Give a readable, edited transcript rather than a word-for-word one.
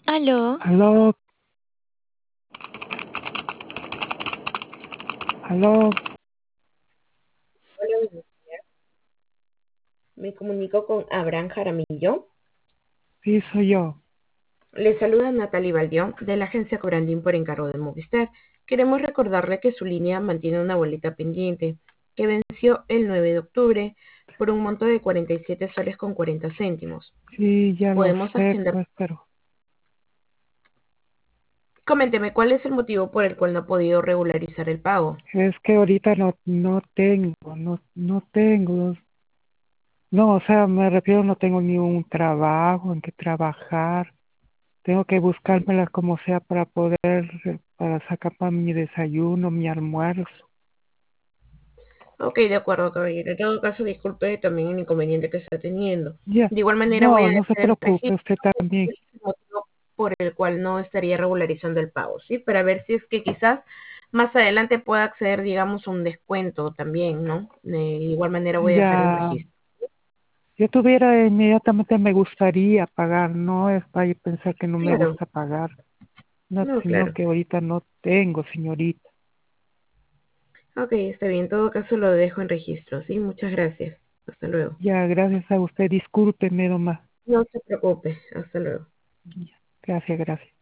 Aló, Aló, aló, Hola, buenos días. Me comunico con Abraham Jaramillo. sí soy yo. Le saluda Natalie Baldión de la agencia Corandín por encargo de Movistar. Queremos recordarle que su línea mantiene una boleta pendiente que venció el 9 de octubre por un monto de 47 soles con 40 céntimos. Sí, ya lo Podemos sé, agendar. pues, pero Coménteme, ¿cuál es el motivo por el cual no ha podido regularizar el pago? es que ahorita no tengo, no tengo. No, o sea, me refiero, no tengo ni un trabajo en que trabajar. Tengo que buscármela como sea para sacar para mi desayuno, mi almuerzo. Ok, de acuerdo, caballero. En todo caso, disculpe también el inconveniente que está teniendo. Ya, De igual manera, voy no, a no se hacer el preocupe, registro usted también. del motivo por el cual no estaría regularizando el pago, ¿sí? Para ver si es que quizás más adelante pueda acceder, digamos, a un descuento también, ¿no? De igual manera, voy a hacer el Ya, registro. si yo tuviera inmediatamente me gustaría pagar, no es para pensar que no me Claro, gusta pagar. No, no, sino claro. que ahorita no tengo, señorita. Ok, está bien. En todo caso, lo dejo en registro, ¿sí? Muchas gracias. Hasta luego. Ya, gracias a usted. Discúlpeme nomás. No se preocupe. Hasta luego. Ya, gracias, gracias.